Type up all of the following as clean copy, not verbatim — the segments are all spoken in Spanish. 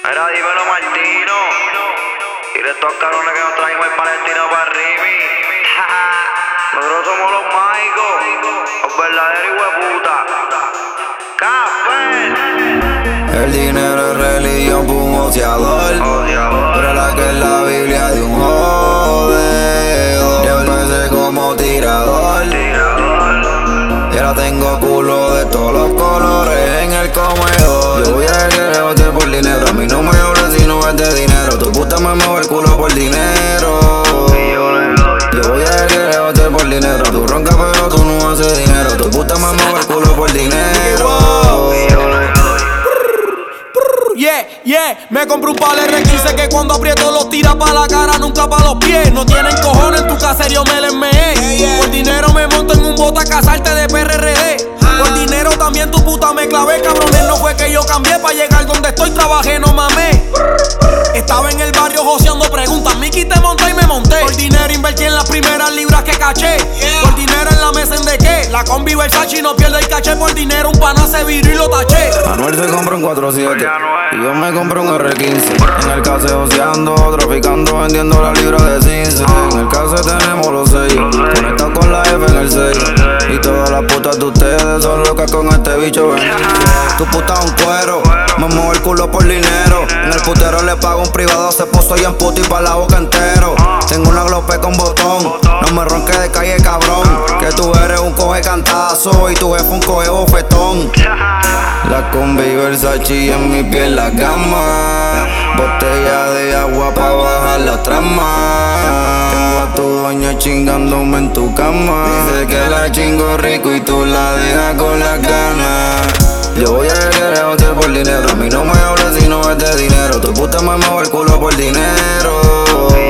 Era dímelo Martino. Y de estos cabrones que nos trajimos el Palestino para Rimi. Nosotros somos los mágicos, los verdaderos hijueputa. ¡Café! El dinero es religión para un ociador, pero la que es la Biblia de un jodedor. Yo empecé como tirador y ahora tengo culo de todos los colores en el comedor. Yo voy a quererte por dinero, a mí no me hables si no es de dinero. Tu puta me mueve el culo por dinero. Yo voy a quererte por dinero, tú ronca pero tú no haces dinero. Tu puta me mueve el culo por dinero. Me compré un par de R15 que cuando aprieto los tira pa' la cara, nunca pa' los pies. No tienen cojones, en tu caserío me les meé. Por dinero me monto en un bote a casarte de PRRD. Por dinero también tu puta me clavé, cabrones. No fue que yo cambié pa' llegar donde estoy, trabajé, no mamé. Estaba en el barrio joseando, preguntan, Miki te monté y me monté. Por dinero invertí en las primeras libras que caché. Por dinero en la mesa en de qué, la combi Versace no pierde el caché. Por dinero un pana se viró y lo taché. Anuel se compra un 4-7 y yo me compré un R15. En el case joseando, traficando, vendiendo la libra de 15. En el case tenemos los sellos, conectados con la F en el sello. Y todas las putas de ustedes son locas con este bicho bendice. Tu puta un cuero, me muevo el culo por dinero. En el putero le pago un privado, se puso y en puto y pa' la boca entero. Tengo una glope con botón, no me ronques de calle cabrón. Que tú eres un coge cantazo y tu jefe un coge bofetón. La combi Versace en mi piel la cama, botella de agua pa' bajar la trama. Tengo a tu doña chingándome en tu cama. Dice que la chingo rico y tú la dejas con las ganas. Yo voy a quererte por dinero, a mí no me hables si no es de dinero. Tu puta me mueve el culo por dinero.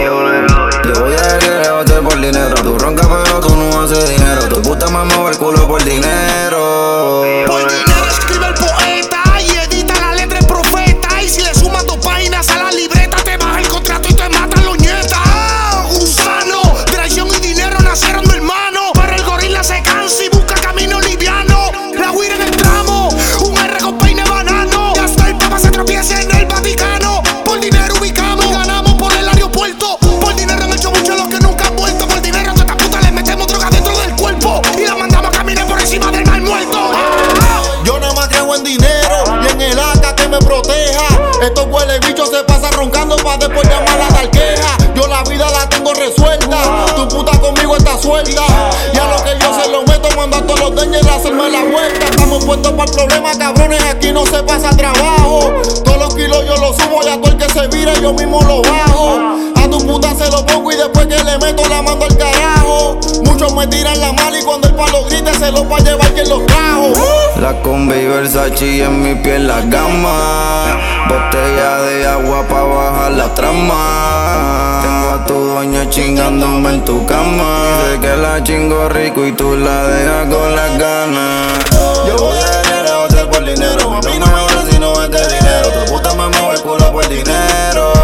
Yo voy a quererte por dinero, tú ronca pero tú no haces dinero. Tu puta me mueve el culo por dinero. Por dinero escribe el poeta y edita la letra el profeta. Y si le sumas 2 páginas a la libreta, te baja el contrato y te mata los nietas. Gusano, traición y dinero nacieron de hermano, pero el gorila se cansa y busca camino liviano. La huira en el tramo, un R con peine banano. Y hasta el papa se tropieza en el Vaticano. Por dinero ubicamos, ganamos por el aeropuerto. Por dinero han hecho mucho los que nunca han vuelto. Por dinero a esta puta le metemos droga dentro del cuerpo y la mandamos a caminar por encima del mal muerto. Yo nada más creo en dinero y en el AK que me proteja. Estos huele bichos se pasan roncando pa' después llamar a dar queja. Yo la vida la tengo resuelta, tu puta conmigo está suelta. Y a lo que yo se lo meto, mando a todos los dueños a hacerme la vuelta. Estamos puestos para el problema, cabrones, aquí no se pasa trabajo. Todos los kilos yo los subo y a todo el que se vire yo mismo lo bajo. A tu puta se lo pongo y después que le meto la mando al carajo. Muchos me tiran la mala y cuando el palo grite se los va a llevar quien los trajo. La combi Versace en mi piel la gama, botella de agua pa' bajar la trama. Tengo a tu doña chingándome en tu cama. Dice que la chingo rico y tú la dejas con las ganas. Yo voy a quererte por dinero, a mí no me hables si no es de dinero. Tu puta me mueve el culo por dinero.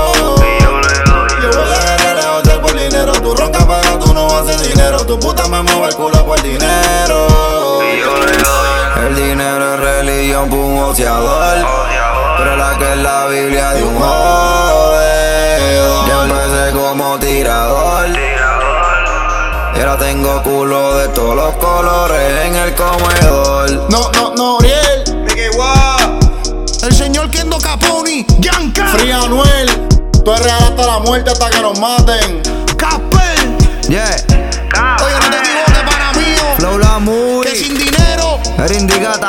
Yo voy a quererte por dinero, tú ronca pero tú no haces dinero. Tu puta me mueve el culo por dinero. El dinero es religión para un ociador, pero la que es la Biblia de un jodedor. Yo empecé como tirador y ahora tengo culo de todos los colores en el comedor. No, Ariel, El señor Kendo Caponi, Yanka, Free Anuel, tú eres real hasta la muerte, hasta que nos maten. Capel. Yeah, Oye, no te equivoques, para mí, Flow la que Muri, sin dinero el Indigata